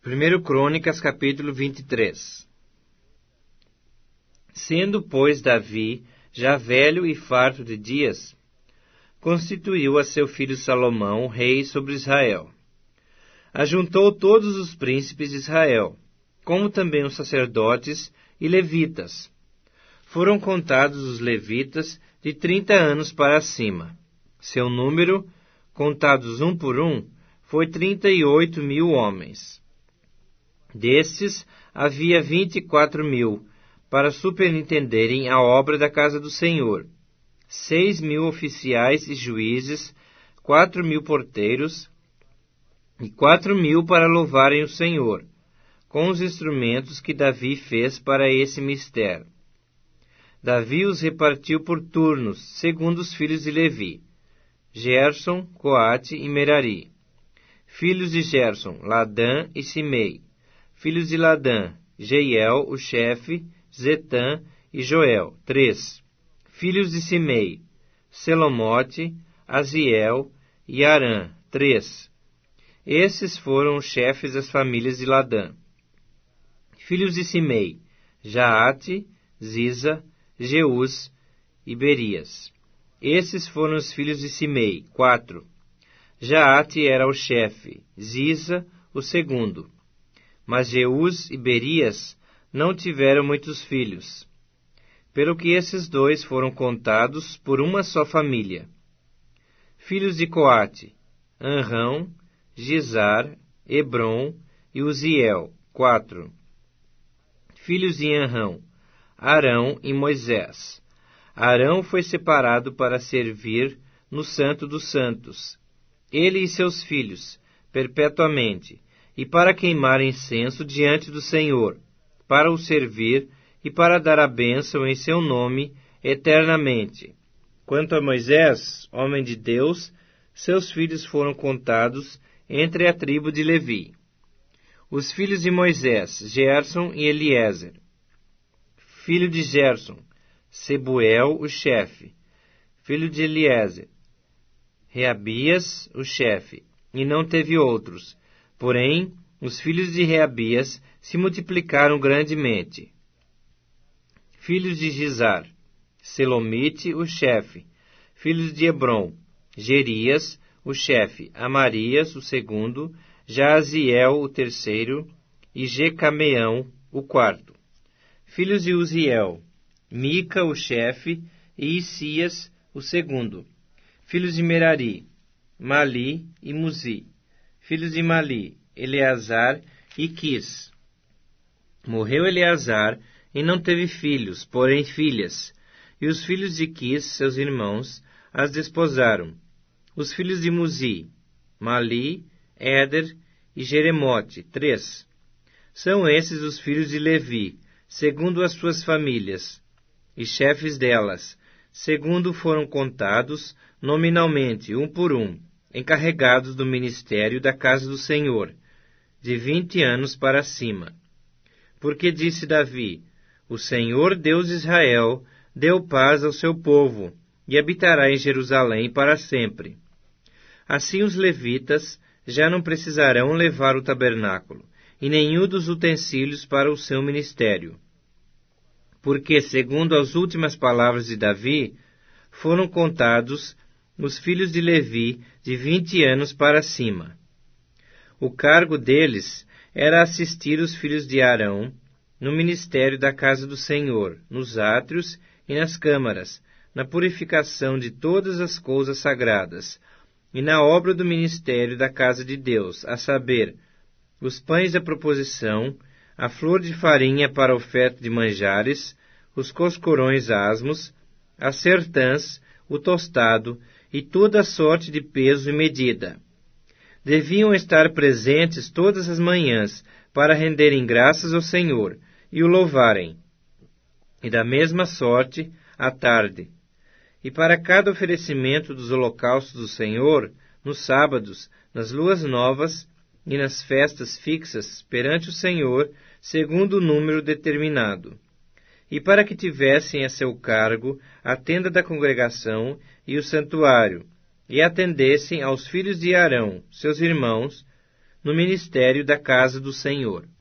1 Crônicas, capítulo 23. Sendo, pois, Davi já velho e farto de dias, constituiu a seu filho Salomão rei sobre Israel. Ajuntou todos os príncipes de Israel, como também os sacerdotes e levitas. Foram contados os levitas de 30 anos para cima. Seu número, contados um por um, foi 38.000 homens. Destes, havia 24.000 para superintenderem a obra da casa do Senhor, 6.000 oficiais e juízes, 4.000 porteiros e 4.000 para louvarem o Senhor, com os instrumentos que Davi fez para esse mistério. Davi os repartiu por turnos, segundo os filhos de Levi: Gerson, Coate e Merari. Filhos de Gerson, Ladã e Simei. Filhos de Ladã, Jeiel, o chefe, Zetã e Joel, 3. Filhos de Simei, Selomote, Aziel e Arã, 3. Esses foram os chefes das famílias de Ladã. Filhos de Simei, Jaate, Ziza, Jeus e Berias. Esses foram os filhos de Simei, 4. Jaate era o chefe, Ziza o segundo. Mas Jeus e Berias não tiveram muitos filhos, pelo que esses dois foram contados por uma só família. Filhos de Coate, Anrão, Gizar, Hebron e Uziel, 4. Filhos de Anrão, Arão e Moisés. Arão foi separado para servir no Santo dos Santos, ele e seus filhos, perpetuamente, e para queimar incenso diante do Senhor, para o servir e para dar a bênção em seu nome eternamente. Quanto a Moisés, homem de Deus, seus filhos foram contados entre a tribo de Levi. Os filhos de Moisés, Gerson e Eliezer. Filho de Gerson, Sebuel, o chefe. Filho de Eliezer, Reabias, o chefe. E não teve outros. Porém, os filhos de Reabias se multiplicaram grandemente. Filhos de Gizar, Selomite, o chefe. Filhos de Hebron, Gerias, o chefe. Amarias, o segundo. Jaaziel, o terceiro. E Jecameão, o quarto. Filhos de Uziel, Mica, o chefe. E Isias, o segundo. Filhos de Merari, Mali e Muzi. Filhos de Mali, Eleazar e Quis. Morreu Eleazar e não teve filhos, porém filhas. E os filhos de Quis, seus irmãos, as desposaram. Os filhos de Muzi, Mali, Éder e Jeremote, 3. São esses os filhos de Levi, segundo as suas famílias, e chefes delas, segundo foram contados nominalmente, um por um, encarregados do ministério da casa do Senhor, de 20 anos para cima. Porque disse Davi: O Senhor Deus de Israel deu paz ao seu povo, e habitará em Jerusalém para sempre. Assim os levitas já não precisarão levar o tabernáculo, e nenhum dos utensílios para o seu ministério. Porque, segundo as últimas palavras de Davi, foram contados os filhos de Levi de 20 anos para cima. O cargo deles era assistir os filhos de Arão no ministério da casa do Senhor, nos átrios e nas câmaras, na purificação de todas as coisas sagradas, e na obra do ministério da casa de Deus, a saber, os pães da proposição, a flor de farinha para a oferta de manjares, os coscorões asmos, as sertãs, o tostado e toda a sorte de peso e medida. Deviam estar presentes todas as manhãs para renderem graças ao Senhor e o louvarem, e da mesma sorte à tarde. E para cada oferecimento dos holocaustos do Senhor, nos sábados, nas luas novas e nas festas fixas perante o Senhor, segundo o número determinado. E para que tivessem a seu cargo a tenda da congregação e o santuário, e atendessem aos filhos de Arão, seus irmãos, no ministério da casa do Senhor.